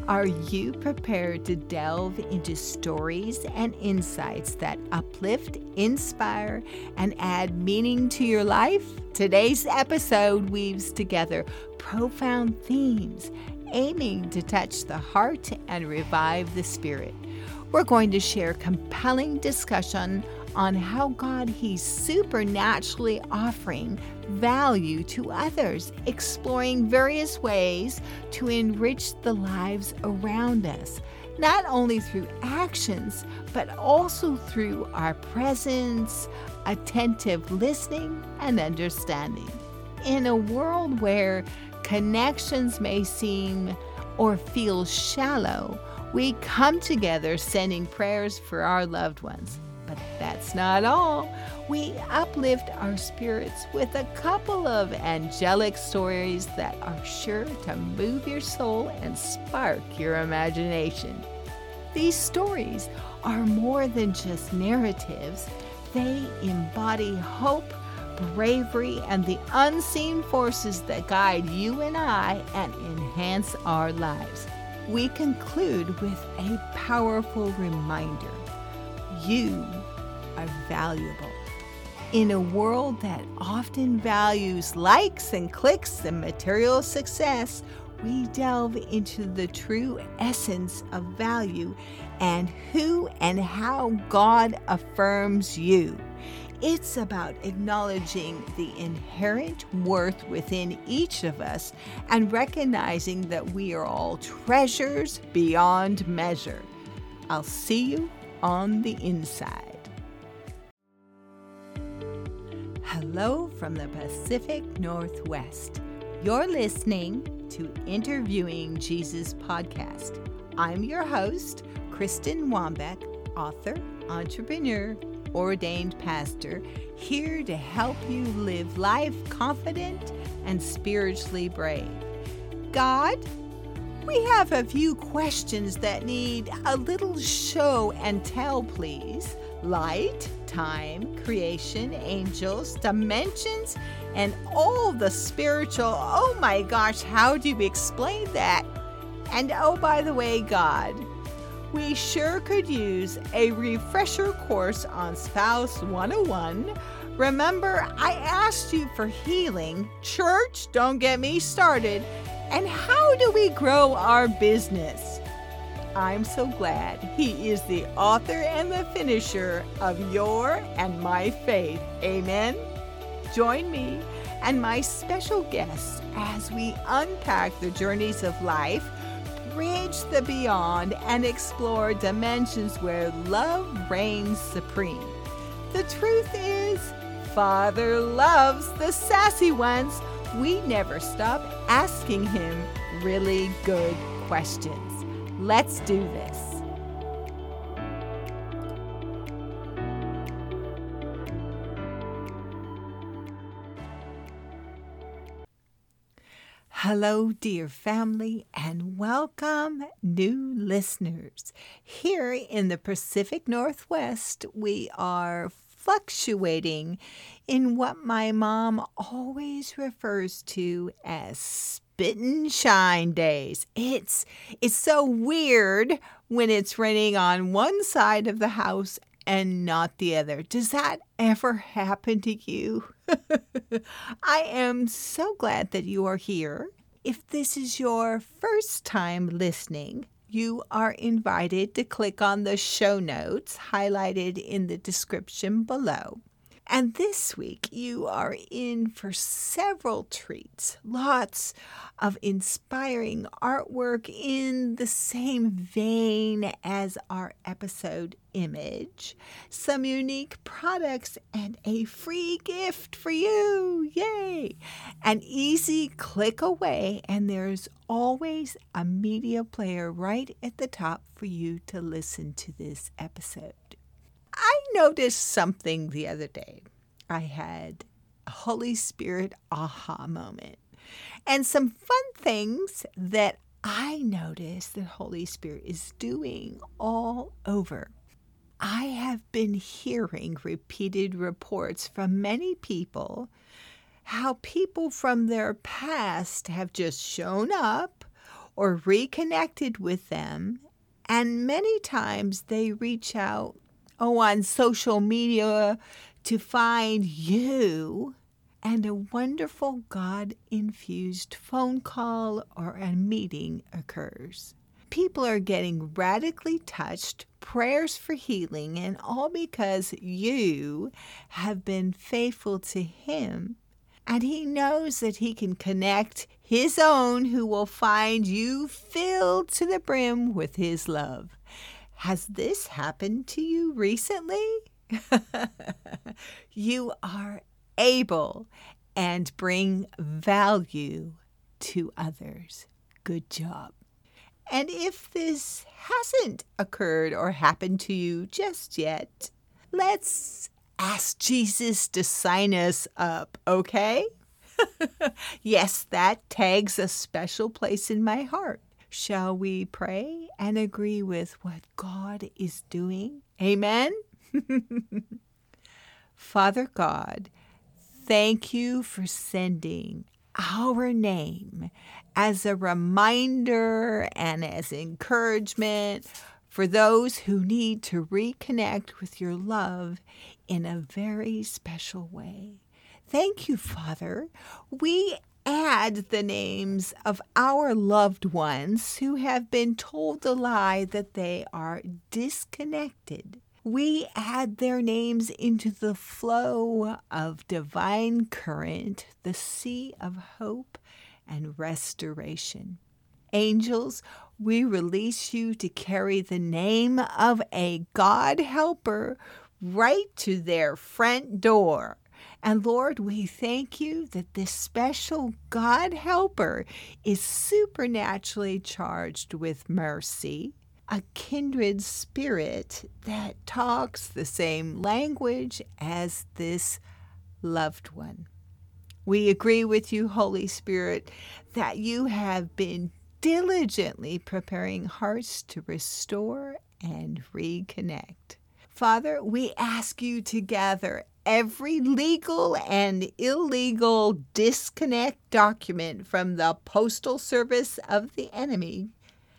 Are you prepared to delve into stories and insights that uplift, inspire, and add meaning to your life? Today's episode weaves together profound themes aiming to touch the heart and revive the spirit. We're going to share compelling discussion on how God He's supernaturally offering value to others, exploring various ways to enrich the lives around us, not only through actions, but also through our presence, attentive listening, and understanding. In a world where connections may seem or feel shallow, we come together sending prayers for our loved ones. But that's not all. We uplift our spirits with a couple of angelic stories that are sure to move your soul and spark your imagination. These stories are more than just narratives. They embody hope, bravery, and the unseen forces that guide you and I and enhance our lives. We conclude with a powerful reminder. You are valuable. In a world that often values likes and clicks and material success, we delve into the true essence of value and who and how God affirms you. It's about acknowledging the inherent worth within each of us and recognizing that we are all treasures beyond measure. I'll see you on the inside. Hello from the Pacific Northwest. You're listening to Interviewing Jesus podcast. I'm your host, Kristen Wambeck, author, entrepreneur, ordained pastor, here to help you live life confident and spiritually brave. God, we have a few questions that need a little show and tell, please. Light, time, creation, angels, dimensions, and all the spiritual. Oh my gosh, how do you explain that? And oh, by the way, God, we sure could use a refresher course on Spouse 101. Remember, I asked you for healing. Church, don't get me started. And how do we grow our business? I'm so glad He is the author and the finisher of your and my faith. Amen. Join me and my special guests as we unpack the journeys of life, bridge the beyond, and explore dimensions where love reigns supreme. The truth is, Father loves the sassy ones. We never stop asking Him really good questions. Let's do this. Hello, dear family, and welcome, new listeners. Here in the Pacific Northwest, we are fluctuating in what my mom always refers to as spit and shine days. It's so weird when it's raining on one side of the house and not the other. Does that ever happen to you? I am so glad that you are here. If this is your first time listening, you are invited to click on the show notes highlighted in the description below. And this week, you are in for several treats. Lots of inspiring artwork in the same vein as our episode image. Some unique products and a free gift for you. Yay! An easy click away, and there's always a media player right at the top for you to listen to this episode. I noticed something the other day. I had a Holy Spirit aha moment and some fun things that I noticed that Holy Spirit is doing all over. I have been hearing repeated reports from many people how people from their past have just shown up or reconnected with them. And many times they reach out, on social media to find you. And a wonderful God-infused phone call or a meeting occurs. People are getting radically touched, prayers for healing, and all because you have been faithful to Him. And He knows that He can connect His own who will find you filled to the brim with His love. Has this happened to you recently? You are able and bring value to others. Good job. And if this hasn't occurred or happened to you just yet, let's ask Jesus to sign us up, okay? Yes, that tags a special place in my heart. Shall we pray and agree with what God is doing? Amen? Father God, thank you for sending our name as a reminder and as encouragement for those who need to reconnect with your love in a very special way. Thank you, Father. We add the names of our loved ones who have been told the lie that they are disconnected. We add their names into the flow of divine current, the sea of hope and restoration. Angels, we release you to carry the name of a God helper right to their front door. And Lord, we thank you that this special God helper is supernaturally charged with mercy, a kindred spirit that talks the same language as this loved one. We agree with you, Holy Spirit, that you have been diligently preparing hearts to restore and reconnect. Father, we ask you to gather every legal and illegal disconnect document from the postal service of the enemy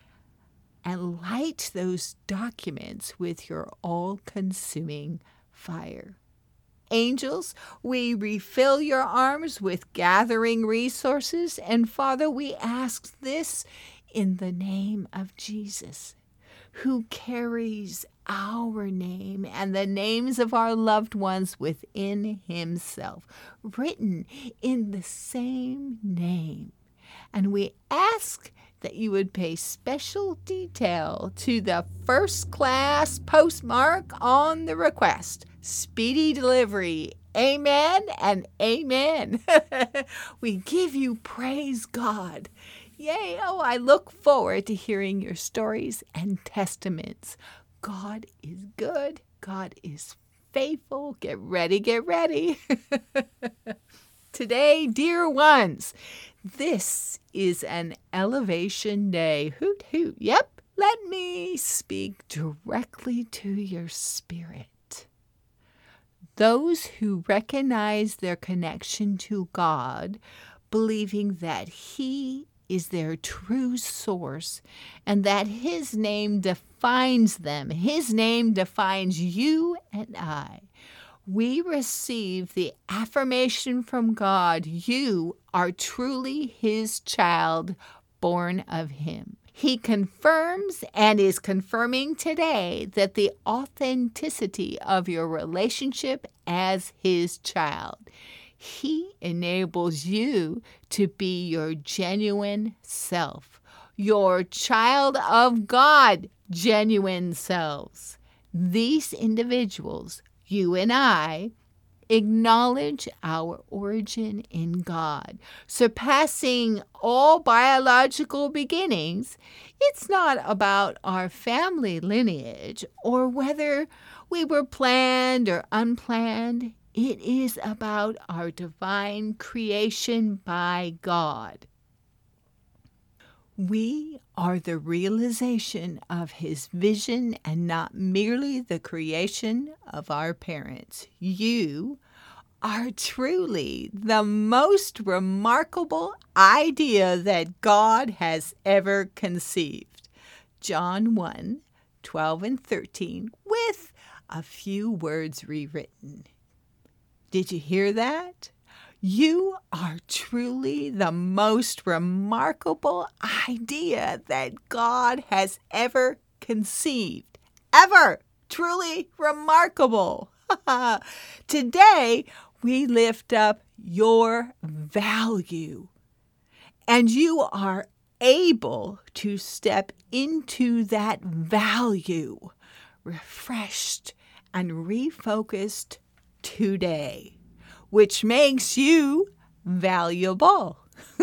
and light those documents with your all-consuming fire. Angels, we refill your arms with gathering resources, and Father, we ask this in the name of Jesus, who carries our name and the names of our loved ones within himself, written in the same name. And we ask that you would pay special detail to the first-class postmark on the request. Speedy delivery. Amen and amen. We give you praise, God. Yay, I look forward to hearing your stories and testaments. God is good. God is faithful. Get ready, get ready. Today, dear ones, this is an elevation day. Hoot, hoot. Yep. Let me speak directly to your spirit. Those who recognize their connection to God, believing that He is their true source and that His name defines them. His name defines you and I. We receive the affirmation from God, you are truly His child, born of Him. He confirms and is confirming today that the authenticity of your relationship as His child. He enables you to be your genuine self, your child of God, genuine selves. These individuals, you and I, acknowledge our origin in God, surpassing all biological beginnings. It's not about our family lineage or whether we were planned or unplanned. It is about our divine creation by God. We are the realization of His vision and not merely the creation of our parents. You are truly the most remarkable idea that God has ever conceived. John 1:12 and 13, with a few words rewritten. Did you hear that? You are truly the most remarkable idea that God has ever conceived. Ever! Truly remarkable. Today, we lift up your value, and you are able to step into that value, refreshed and refocused today, which makes you valuable.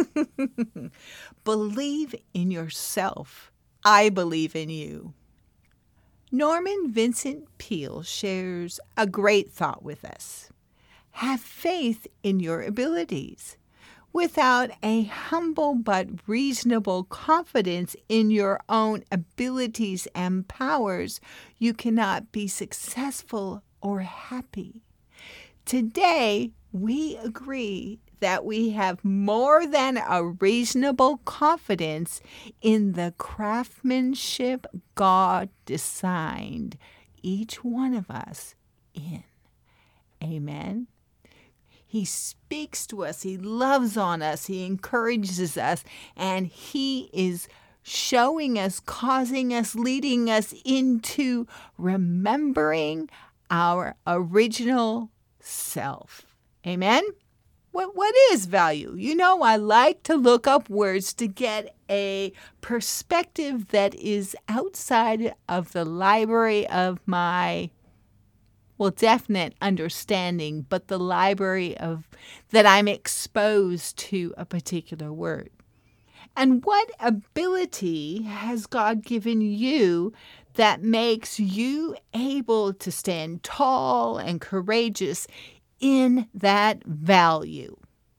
Believe in yourself. I believe in you. Norman Vincent Peale shares a great thought with us. Have faith in your abilities. Without a humble but reasonable confidence in your own abilities and powers, you cannot be successful or happy. Today, we agree that we have more than a reasonable confidence in the craftsmanship God designed each one of us in. Amen. He speaks to us, He loves on us, He encourages us, and He is showing us, causing us, leading us into remembering our original self. Amen? What is value? You know, I like to look up words to get a perspective that is outside of the library of my, definite understanding, but the library of that I'm exposed to a particular word. And what ability has God given you that makes you able to stand tall and courageous in that value?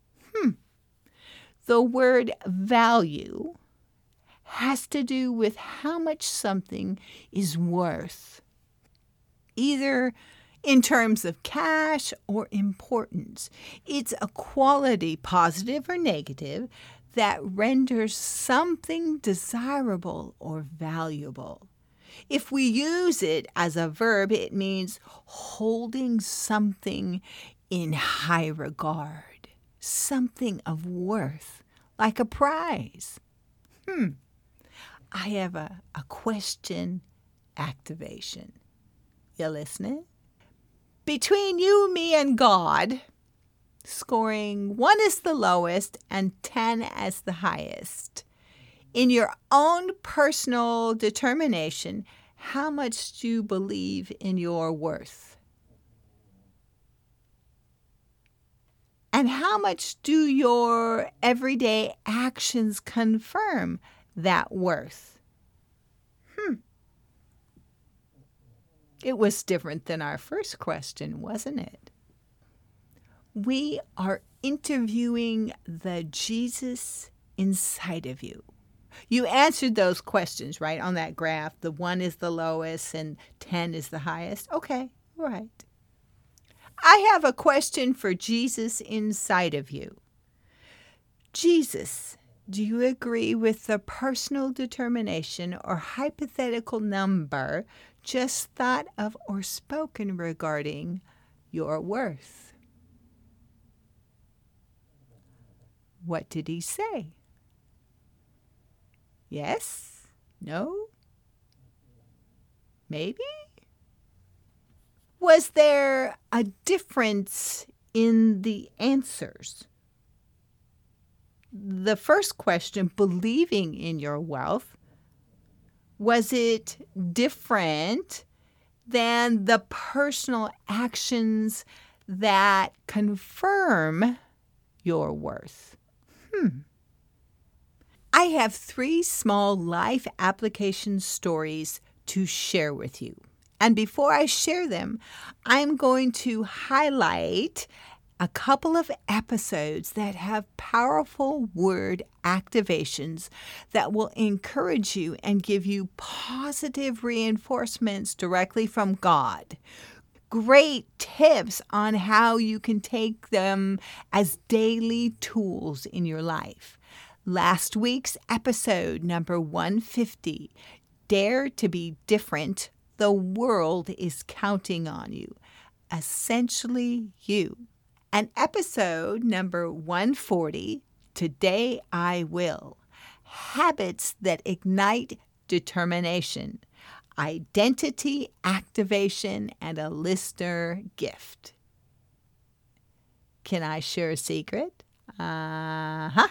The word value has to do with how much something is worth, either in terms of cash or importance. It's a quality, positive or negative, that renders something desirable or valuable. If we use it as a verb, it means holding something in high regard, something of worth, like a prize. I have a question activation. You listening? Between you, me, and God, scoring 1 is the lowest and 10 as the highest. In your own personal determination, how much do you believe in your worth? And how much do your everyday actions confirm that worth? It was different than our first question, wasn't it? We are interviewing the Jesus inside of you. You answered those questions, right, on that graph. The 1 is the lowest and 10 is the highest. Okay, all right. I have a question for Jesus inside of you. Jesus, do you agree with the personal determination or hypothetical number just thought of or spoken regarding your worth? What did he say? Yes? No? Maybe? Was there a difference in the answers? The first question, believing in your wealth, was it different than the personal actions that confirm your worth? I have 3 small life application stories to share with you. And before I share them, I'm going to highlight a couple of episodes that have powerful word activations that will encourage you and give you positive reinforcements directly from God. great tips on how you can take them as daily tools in your life. Last week's episode, number 150, Dare to be Different. The world is counting on you. Essentially you. And episode number 140, Today I Will. Habits that ignite determination. Identity activation and a listener gift. Can I share a secret? I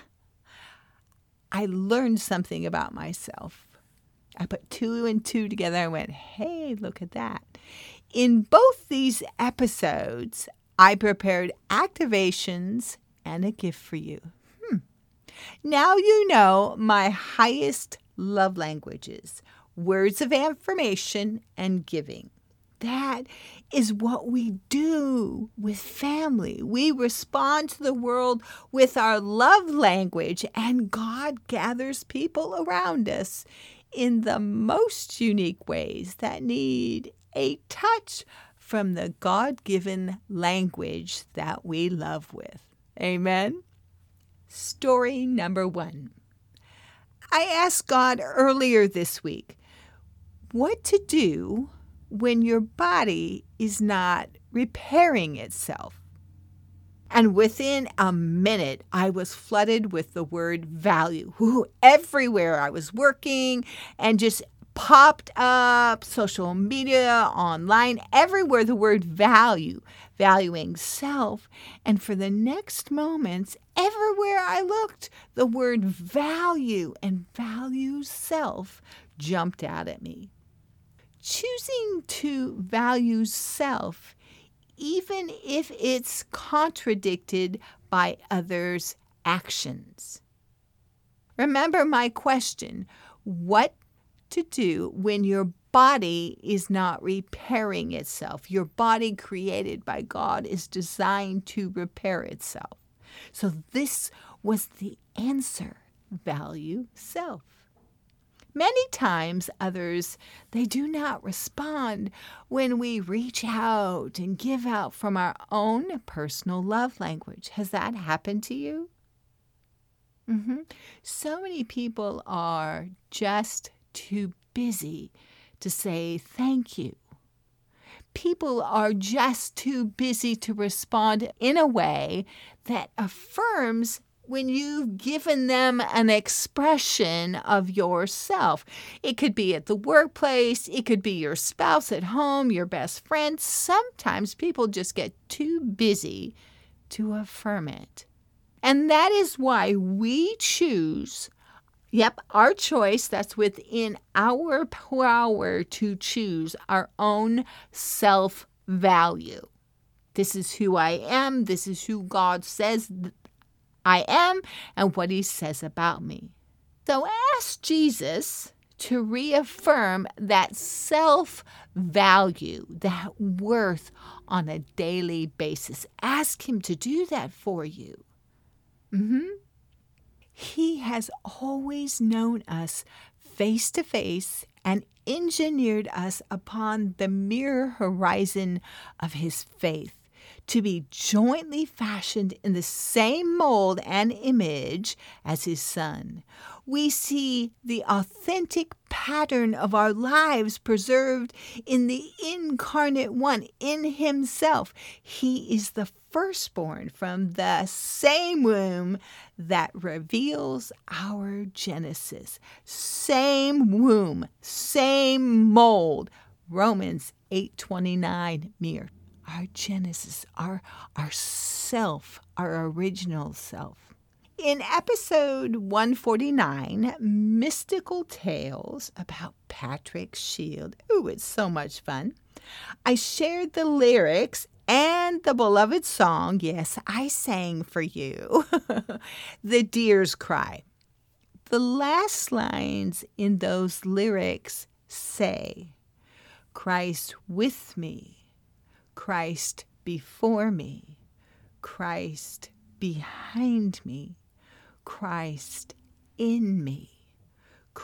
learned something about myself. I put 2 and 2 together and went, hey, look at that. In both these episodes, I prepared activations and a gift for you. Now you know my highest love languages. Words of affirmation and giving. That is what we do with family. We respond to the world with our love language, and God gathers people around us in the most unique ways that need a touch from the God-given language that we love with. Amen? Story number 1. I asked God earlier this week what to do when your body is not repairing itself. And within a minute, I was flooded with the word value. Everywhere I was working and just popped up, social media, online, everywhere the word value, valuing self. And for the next moments, everywhere I looked, the word value and value self jumped out at me. Choosing to value self, even if it's contradicted by others' actions. Remember my question, what to do when your body is not repairing itself? Your body created by God is designed to repair itself. So this was the answer, value self. Many times others, they do not respond when we reach out and give out from our own personal love language. Has that happened to you? So many people are just too busy to say thank you. People are just too busy to respond in a way that affirms when you've given them an expression of yourself. It could be at the workplace, it could be your spouse at home, your best friend. Sometimes people just get too busy to affirm it. And that is why we choose, our choice, that's within our power to choose our own self-value. This is who I am, this is who God says I am, and what he says about me. So ask Jesus to reaffirm that self-value, that worth on a daily basis. Ask him to do that for you. He has always known us face to face and engineered us upon the mirror horizon of his faith, to be jointly fashioned in the same mold and image as his Son. We see the authentic pattern of our lives preserved in the incarnate one, in himself. He is the firstborn from the same womb that reveals our Genesis. Same womb, same mold. Romans 8:29 mirror. Our Genesis, our self, our original self. In episode 149, Mystical Tales about Patrick Shield. It's so much fun. I shared the lyrics and the beloved song, yes, I sang for you, The Deer's Cry. The last lines in those lyrics say, Christ with me, Christ before me, Christ behind me, Christ in me,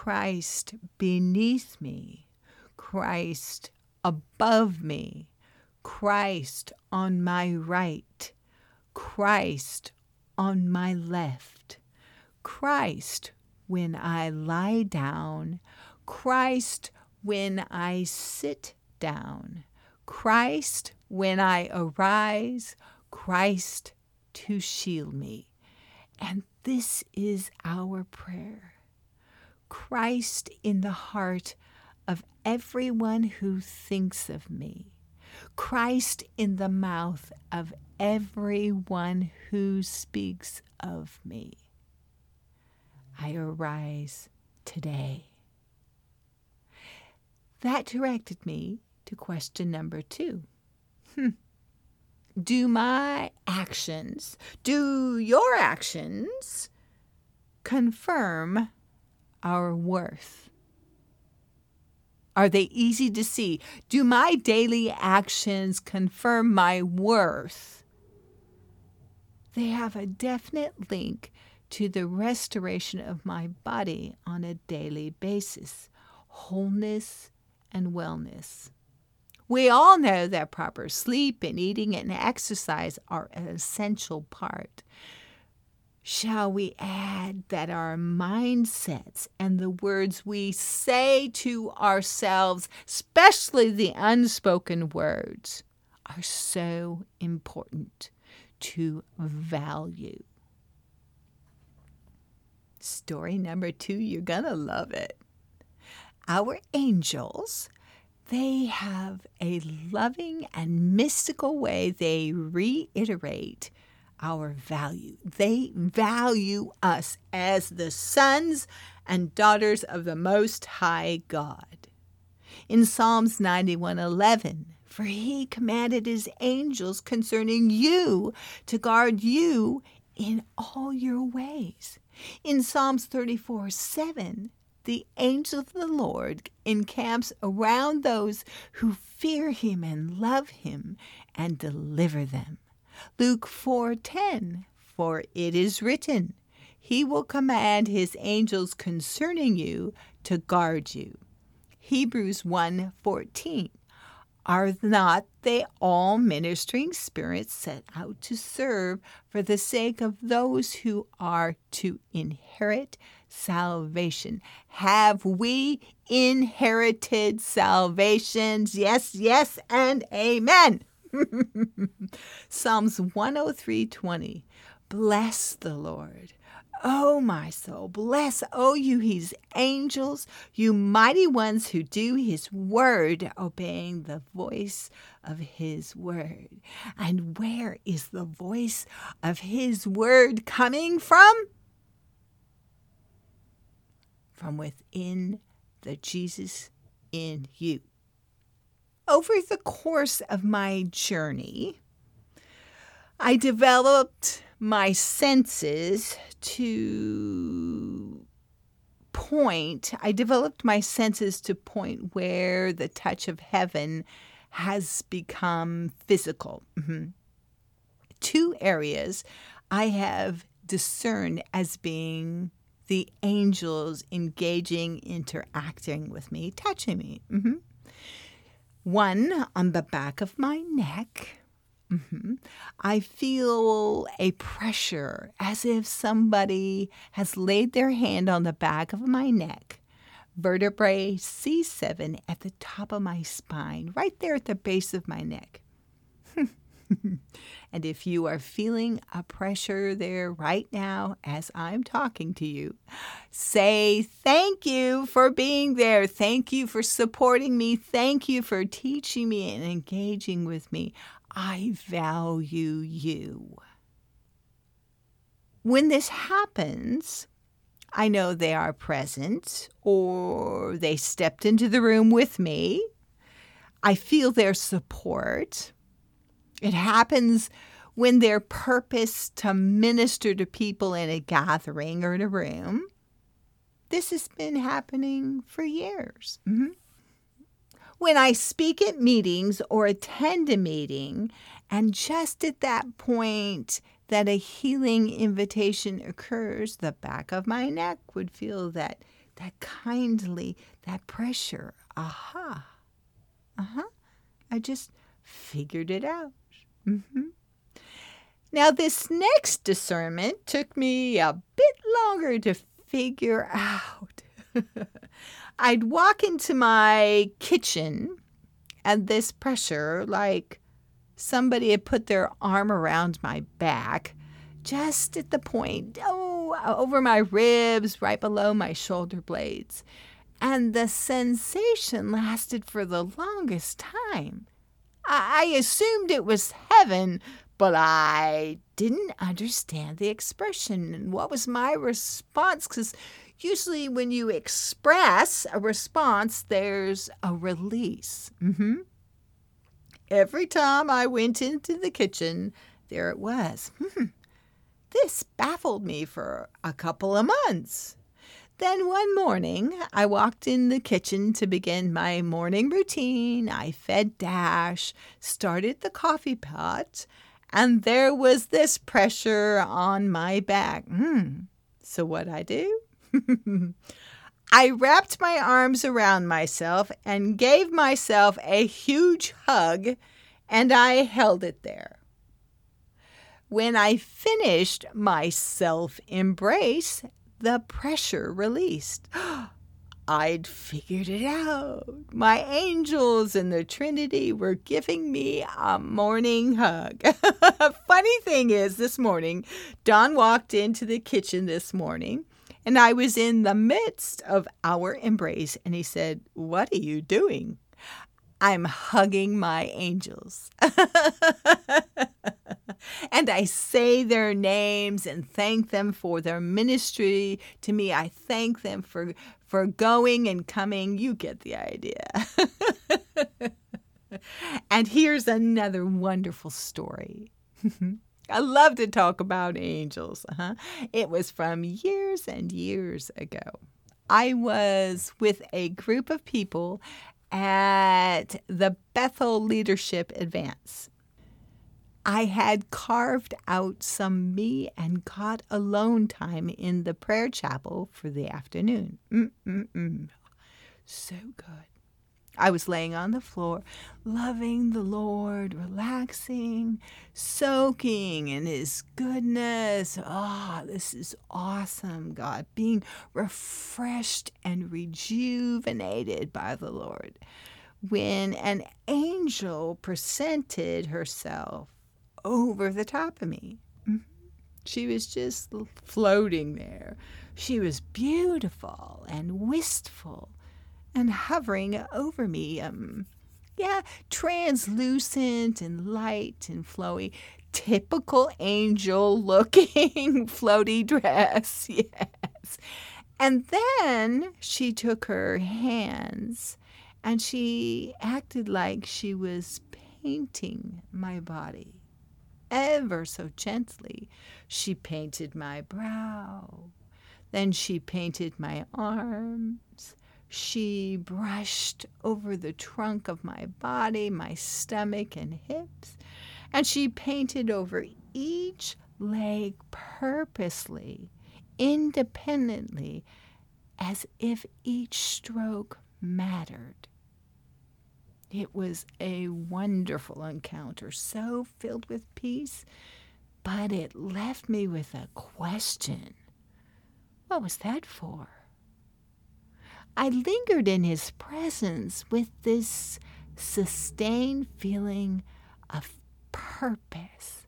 Christ beneath me, Christ above me, Christ on my right, Christ on my left, Christ when I lie down, Christ when I sit down, Christ when I arise, Christ to shield me. And this is our prayer. Christ in the heart of everyone who thinks of me. Christ in the mouth of everyone who speaks of me. I arise today. That directed me to question number 2. Do your actions confirm our worth? Are they easy to see? Do my daily actions confirm my worth? They have a definite link to the restoration of my body on a daily basis, wholeness and wellness. We all know that proper sleep and eating and exercise are an essential part. Shall we add that our mindsets and the words we say to ourselves, especially the unspoken words, are so important to value? Story number 2, you're gonna love it. Our angels, they have a loving and mystical way they reiterate our value. They value us as the sons and daughters of the Most High God. In Psalms 91:11, for he commanded his angels concerning you to guard you in all your ways. In Psalms 34:7, the angel of the Lord encamps around those who fear him and love him and deliver them. Luke 4:10, for it is written, he will command his angels concerning you to guard you. Hebrews 1:14, are not they all ministering spirits set out to serve for the sake of those who are to inherit salvation? Have we inherited salvations? Yes, yes, and amen. Psalms 103:20. Bless the Lord, O my soul. Bless, O you his angels, you mighty ones who do his word, obeying the voice of his word. And where is the voice of his word coming from? From within the Jesus in you. Over the course of my journey, I developed my senses to point where the touch of heaven has become physical. 2 areas I have discerned as being the angels engaging, interacting with me, touching me. One on the back of my neck. I feel a pressure as if somebody has laid their hand on the back of my neck, vertebrae C7 at the top of my spine, right there at the base of my neck. And if you are feeling a pressure there right now as I'm talking to you, say thank you for being there. Thank you for supporting me. Thank you for teaching me and engaging with me. I value you. When this happens, I know they are present or they stepped into the room with me. I feel their support. It happens when their purpose to minister to people in a gathering or in a room. This has been happening for years. When I speak at meetings or attend a meeting, and just at that point that a healing invitation occurs, the back of my neck would feel that kindly, that pressure. I just figured it out. Now, this next discernment took me a bit longer to figure out. I'd walk into my kitchen and this pressure, like somebody had put their arm around my back, just at the point, over my ribs, right below my shoulder blades. And the sensation lasted for the longest time. I assumed it was heaven, but I didn't understand the expression. And what was my response? Because usually when you express a response, there's a release. Every time I went into the kitchen, there it was. This baffled me for a couple of months. Then one morning, I walked in the kitchen to begin my morning routine. I fed Dash, started the coffee pot, and there was this pressure on my back. So what'd I do? I wrapped my arms around myself and gave myself a huge hug, and I held it there. When I finished my self-embrace, the pressure released. I'd figured it out. My angels in the Trinity were giving me a morning hug. Funny thing is, this morning, Don walked into the kitchen this morning, and I was in the midst of our embrace, and he said, "What are you doing?" "I'm hugging my angels." And I say their names and thank them for their ministry to me. I thank them for going and coming. You get the idea. And here's another wonderful story. I love to talk about angels. It was from years and years ago. I was with a group of people at the Bethel Leadership Advance. I had carved out some me and God alone time in the prayer chapel for the afternoon. So good. I was laying on the floor, loving the Lord, relaxing, soaking in His goodness. This is awesome, God, being refreshed and rejuvenated by the Lord. When an angel presented herself over the top of me. She was just floating there. She was beautiful and wistful and hovering over me. Translucent and light and flowy. Typical angel-looking floaty dress, yes. And then she took her hands and she acted like she was painting my body. Ever so gently, she painted my brow. Then she painted my arms. She brushed over the trunk of my body, my stomach and hips. And she painted over each leg purposely, independently, as if each stroke mattered. It was a wonderful encounter, so filled with peace, but it left me with a question. What was that for? I lingered in His presence with this sustained feeling of purpose.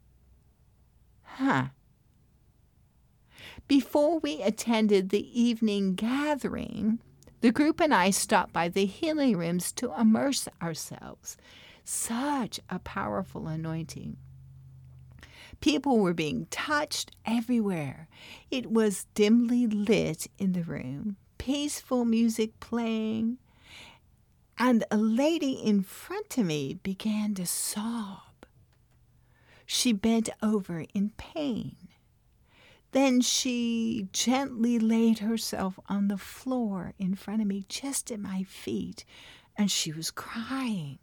Before we attended the evening gathering, the group and I stopped by the healing rooms to immerse ourselves. Such a powerful anointing. People were being touched everywhere. It was dimly lit in the room, peaceful music playing, and a lady in front of me began to sob. She bent over in pain. Then she gently laid herself on the floor in front of me, just at my feet, and she was crying.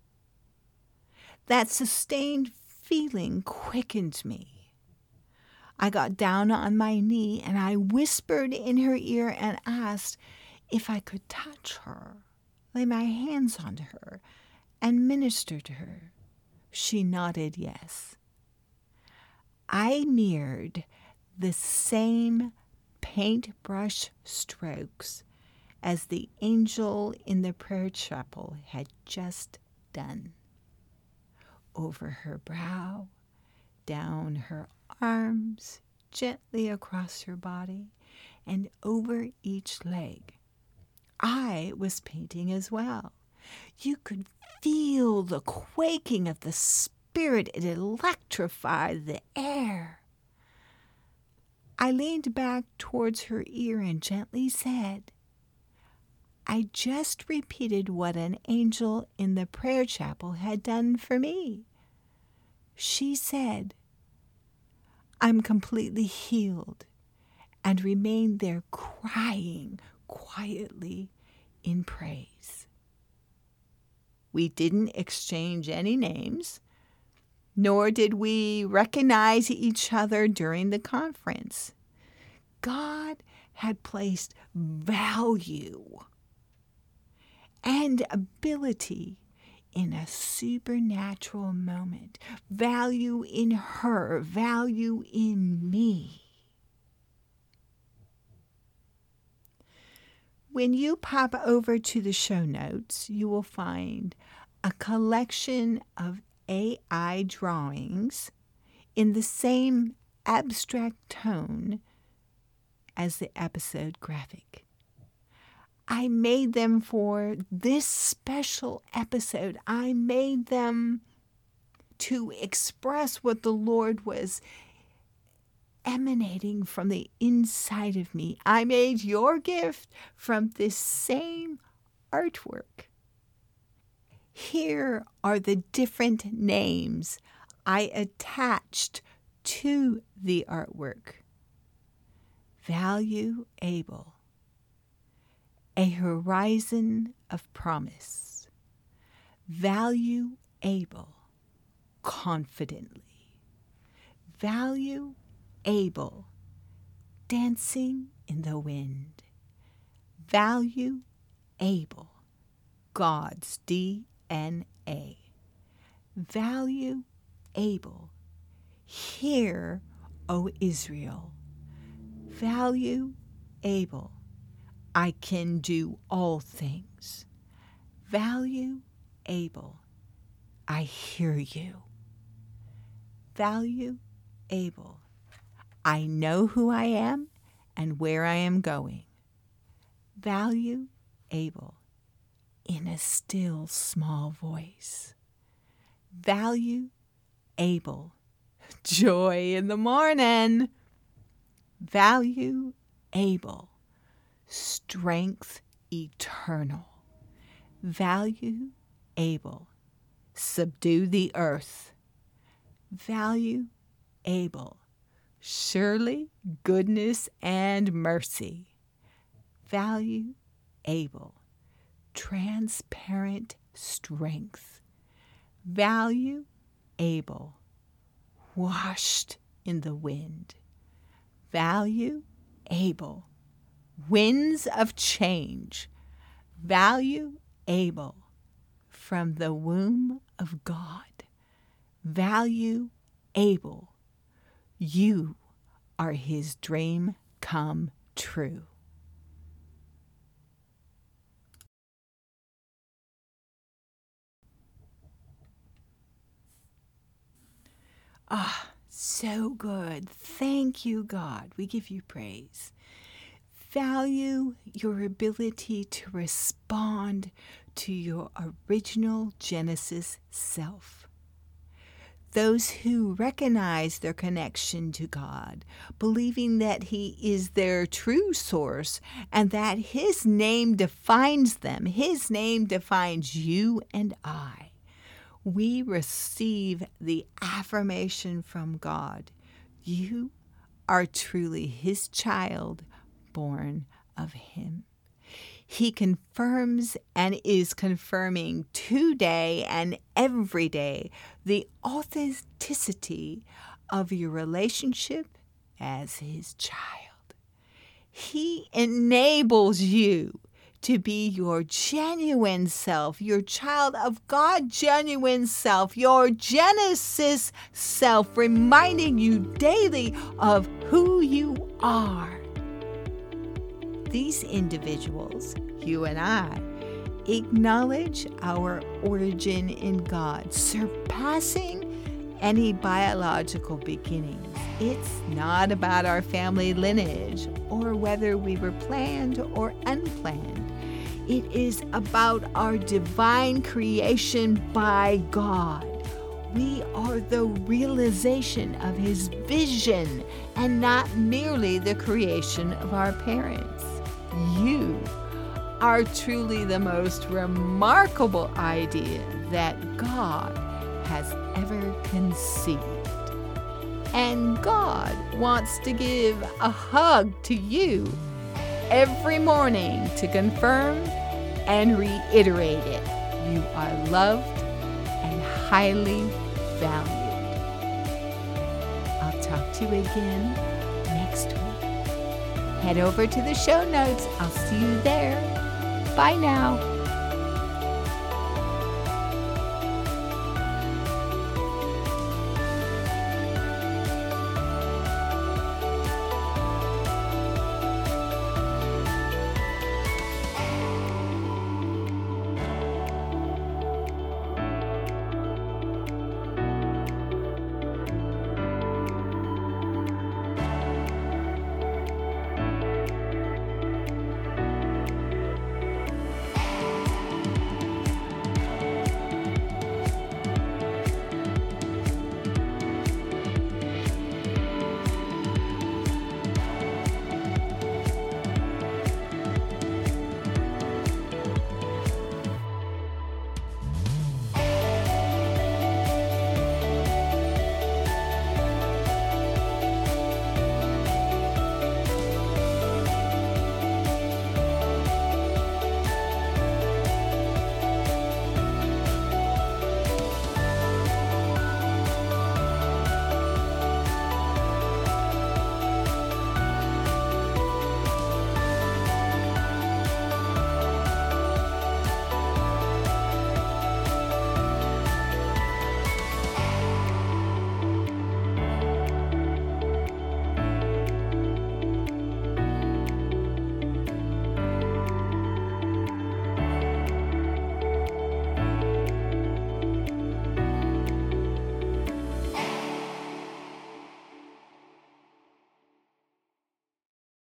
That sustained feeling quickened me. I got down on my knee and I whispered in her ear and asked if I could touch her, lay my hands on her, and minister to her. She nodded yes. I mirrored the same paintbrush strokes as the angel in the prayer chapel had just done. Over her brow, down her arms, gently across her body, and over each leg. I was painting as well. You could feel the quaking of the spirit. It electrified the air. I leaned back towards her ear and gently said, I just repeated what an angel in the prayer chapel had done for me. She said, I'm completely healed, and remained there crying quietly in praise. We didn't exchange any names, nor did we recognize each other during the conference. God had placed value and ability in a supernatural moment, value in her, value in me. When you pop over to the show notes, you will find a collection of AI drawings in the same abstract tone as the episode graphic. I made them for this special episode. I made them to express what the Lord was emanating from the inside of me. I made your gift from this same artwork. Here are the different names I attached to the artwork. Value able. A horizon of promise. Value able. Confidently. Value able. Dancing in the wind. Value able. God's DNA. Value able. Hear, O Israel. Value able. I can do all things. Value able. I hear you. Value able. I know who I am and where I am going. Value able. In a still small voice. Value able. Joy in the morning. Value able. Strength eternal. Value able. Subdue the earth. Value able. Surely goodness and mercy. Value able. Transparent strength. Value able. Washed in the wind. Value able. Winds of change. Value able. From the womb of God. Value able. You are his dream come true. Ah, so good. Thank you, God. We give you praise. Value your ability to respond to your original Genesis self. Those who recognize their connection to God, believing that he is their true source and that his name defines them, his name defines you and I. We receive the affirmation from God. You are truly his child, born of him. He confirms and is confirming today and every day the authenticity of your relationship as his child. He enables you to be your genuine self, your child of God genuine self, your Genesis self, reminding you daily of who you are. These individuals, you and I, acknowledge our origin in God, surpassing any biological beginnings. It's not about our family lineage or whether we were planned or unplanned. It is about our divine creation by God. We are the realization of His vision and not merely the creation of our parents. You are truly the most remarkable idea that God has ever conceived. And God wants to give a hug to you every morning to confirm and reiterate it. You are loved and highly valued. I'll talk to you again next week. Head over to the show notes. I'll see you there. Bye now.